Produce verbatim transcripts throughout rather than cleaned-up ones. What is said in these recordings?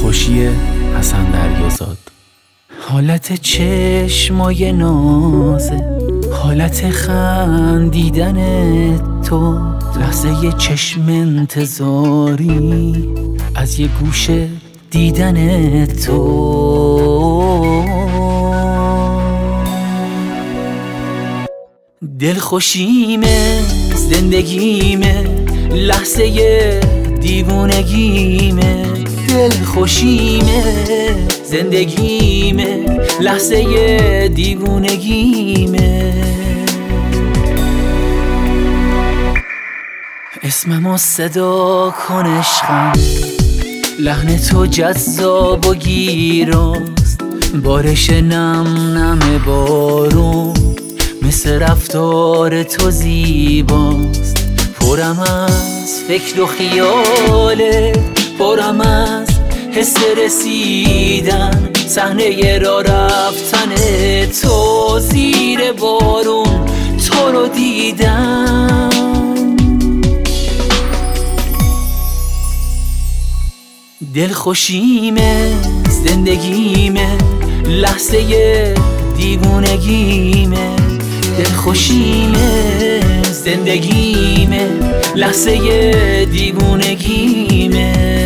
دلخوشی حسن دریازاد. حالت چشمای نازه، حالت خندیدن تو، لحظه چشم انتظاری از یه گوشه دیدن تو. دلخوشیمه، زندگیمه، لحظه دیوونگیمه. دلخوشیمه، زندگیمه، لحظه دیوونگیمه. اسممو صدا کن عشقم، لحن تو جذاب و گیراست. بارش نم نم بارون مثل رفتار تو زیباست. پرم از فکر و خیاله، پرم از حس رسیدن، صحنه را رفتن تو زیر بارون تو رو دیدم. دلخوشیمه، زندگیمه، لحظه دیوونگیمه. دلخوشیمه، زندگیمه، لحظه دیوونگیمه.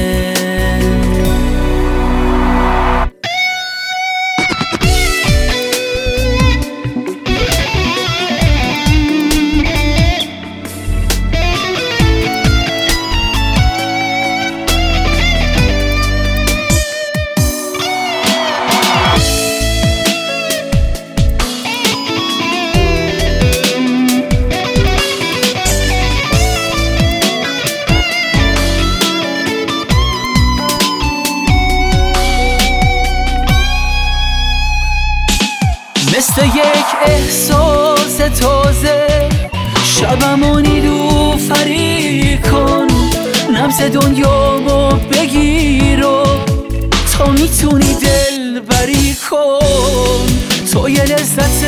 مثل یک احساس تازه شبمو نیلوفری کن. نبض دنیامو بگیر و تا میتونی دل بری کن. تو یه لذت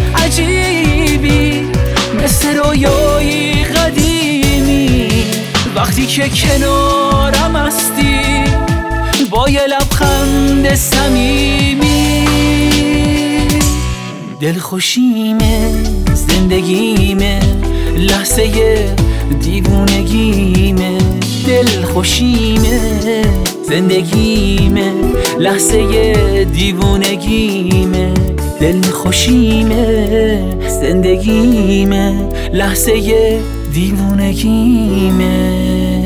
عجیبی مثل رویایی قدیمی، وقتی که کنارم هستی با یه لبخند صمیمی. دلخوشیمه، زندگیمه، لحظه دیوونگیمه. دلخوشیمه، زندگیمه، لحظه دیوونگیمه. دلخوشیمه، زندگیمه، لحظه دیوونگیمه.